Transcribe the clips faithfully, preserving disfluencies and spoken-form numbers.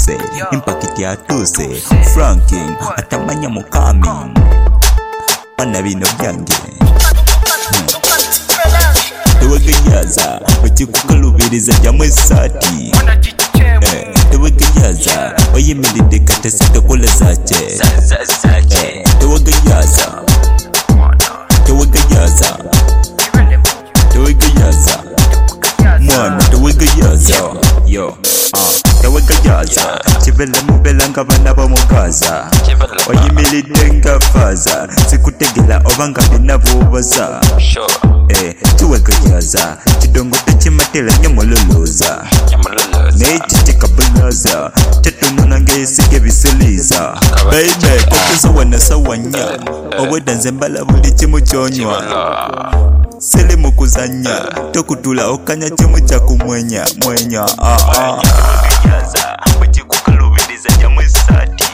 atuse impact atuse franking atamanya mukami bana bino byange tewegeyaza ukikukalubiriza jamwe sati tewegeyaza oyimiridde kateseka kola zache tewegeyaza tewegeyaza tewegeyaza mwana tewegeyaza yo ah tewegeyaza kibele mubela nga bana bamukaza oyimiridde nga faza sikutegela obanga binabubaza eh tewegeyaza kidongo tekimatela nyamololoza nechiteka tetunona ngesige biseliza baby tetuza wanasawanya obwedanze mbala buli kimu kyonywa sele mukuzanya tokutula okanya kimu kyakumwenya mwenya ah ah tewegeyaza ukikukalubiriza jamwe sati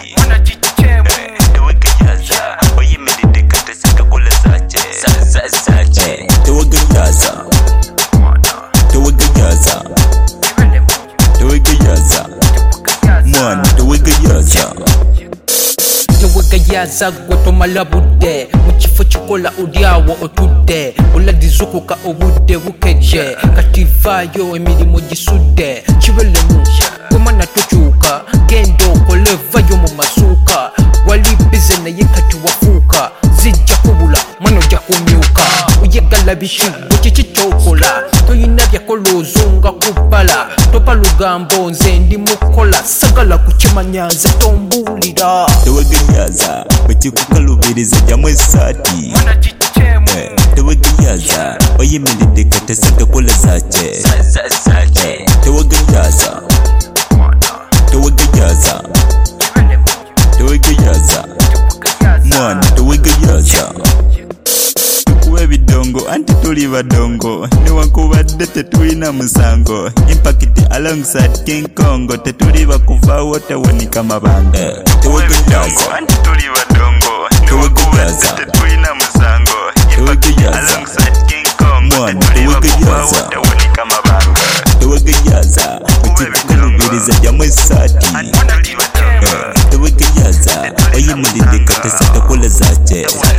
tewegeyaza oyimiridde kateseka kola zache tewegeyaza tewegeyaza tewegeyaza mwana tewegeyaza tewegeyaza gwe tomala budde mu kifo kikola olyawo otudde oladizukuka obudde bukedde kati vaayo emirimu gisudde kibelemu gwemana tokyuka genda okole vayo mu masuuka wali bize naye kati wafuuka zijja kubula mwana ojja kumyuka oyegala bishigo kiki kyokola toyina byakola ozunga kubbala topa lugambo nze ndi mukola sagala kukimanya nze tombulira tewegeyaza ukikukalubiriza jamwe sati tewegeyaza oyimiridde kateseka kola zache tewegeyaza tewegeyaza tewegeyaza mwana tewegeyaza tukuwe bidongo anti tuli badongo newankubadde tetulina musango impact alongside King Kongo tetuli bakuvawo tewonika mabanga tewegeyaza anti tuli badongo newankubadde tetulina musango tewegeyaza alongside King Kongo tetuli bakuvawo tewonika mabanga tewegeyaza ukikukalubiriza jamwe sati tewegeyaza oyimiridde kateseka kola zache